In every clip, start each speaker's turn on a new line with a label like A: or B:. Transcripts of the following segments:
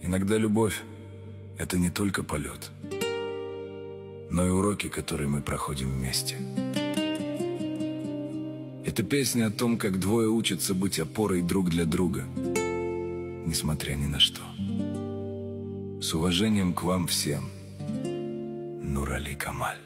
A: Иногда любовь — это не только полет, но и уроки, которые мы проходим вместе. Это песня о том, как двое учатся быть опорой друг для друга, несмотря ни на что. С уважением к вам всем, Нурали Камаль.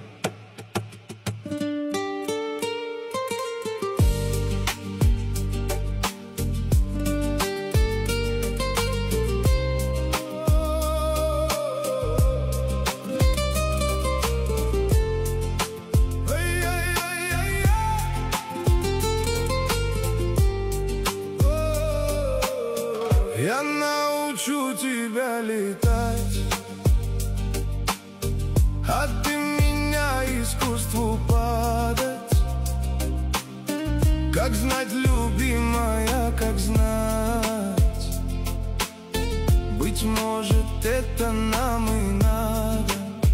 B: Я научу тебя летать, а ты меня искусству падать. Как знать, любимая, как знать, быть может, это нам и надо.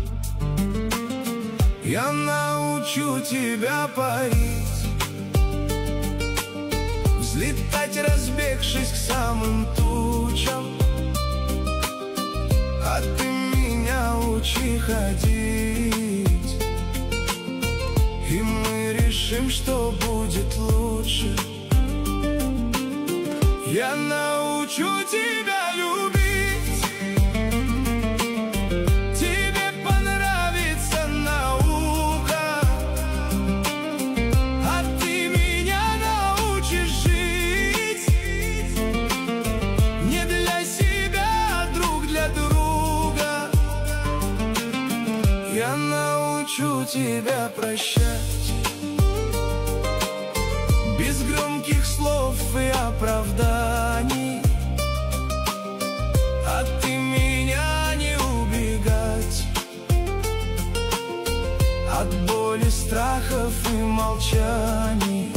B: Я научу тебя парить, взлетать, разбегшись к самым тучам, а ты меня учи ходить, и мы решим, что будет лучше. Я научу тебя любить, тебе понравится наука, а ты меня научишь жить не для себя, а друг для друга. Я научу тебя прощать без громких слов и оправданий, а ты меня не убегать от боли, страхов и молчаний.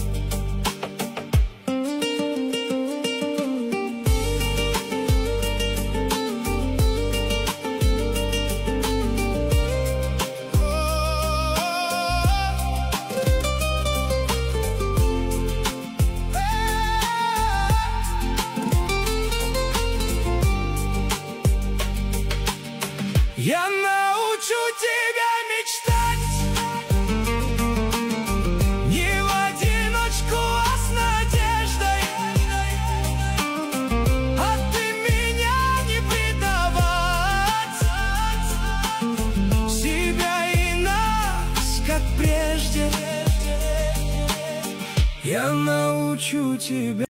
B: Я научу тебя мечтать не в одиночку, а с надеждой, а ты меня не предавать, себя и нас, как прежде. Я научу тебя